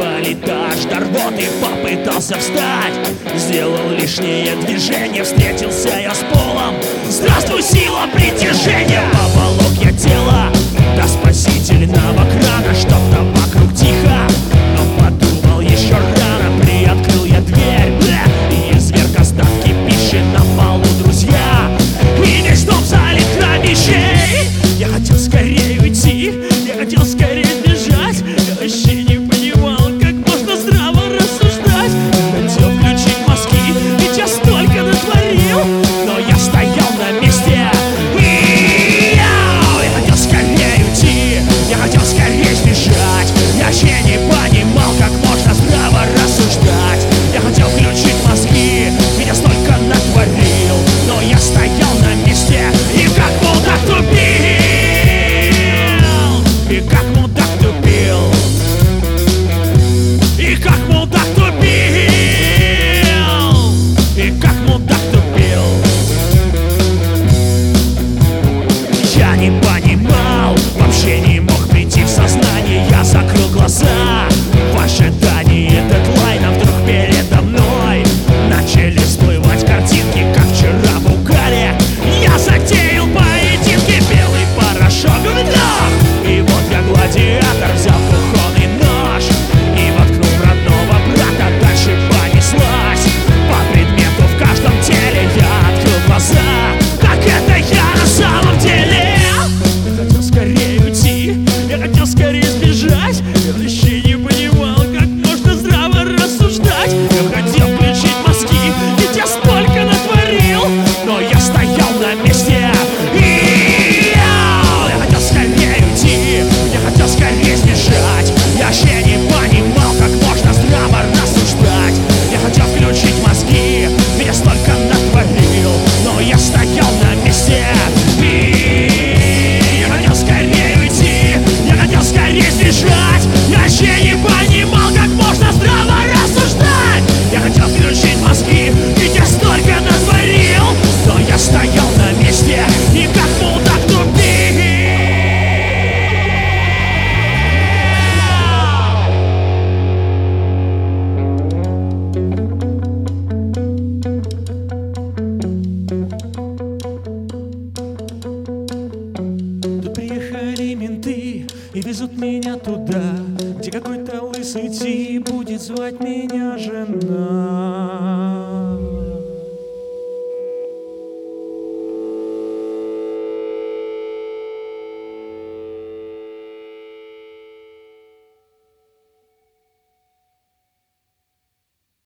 палит дождь, до рвоты попытался встать. Сделал лишнее движение, встретился я с полом. Здравствуй, сила притяжения! Поволок я тело до спасительного крана. Что-то вокруг тихо, но подумал еще рано. Приоткрыл я дверь, и изверг остатки пищи на полу, друзья. И весь дом залит кровищей. Я хотел скорее уйти, я хотел скорее сбежать. Я вообще не понимал, как можно здраво рассуждать. Я хотел включить мозги, ведь я столько натворил. Но я стоял на месте. Я хотел скорее уйти, я хотел скорее сбежать. Я вообще не понимал, как можно здраво рассуждать. Я хотел включить мозги, ведь я столько натворил. Но я стоял на месте и как мудак тупил. И как мудак тупил. И как мудак тупил. И как мудак тупил. Я не понимал, вообще не мог прийти в сознание. Я закрыл глаза в ожидании дедлайна. Вдруг передо мной начали всплывать картинки, как вчера в угаре. Я затеял поединки, белый порошок вдох. И вот я гладиатор, взял кухонный нож и воткнул родного брата. Дальше понеслась по предмету в каждом теле. Я открыл глаза, так это я на самом деле. Я хотел скорее уйти, я хотел скорее сбежать. Я вообще не понимал, как можно здраво рассуждать. Я хотел включить мозги, ведь я столько натворил. Но я стоял на месте. Я хотел скорее уйти, я хотел скорее сбежать. Я вообще не понимал, как можно здраво рассуждать. Я хотел включить мозги, ведь я столько натворил. Но я стоял на месте. Я хотел скорее уйти, я хотел скорее сбежать. Я вообще не понимал, как можно здраво рассуждать. Я хотел включить мозги, ведь я столько натворил. Но я стоял на месте и как мудак тупил. Тут приехали менты и везут меня туда, где какой-то лысый тип будет звать меня жена.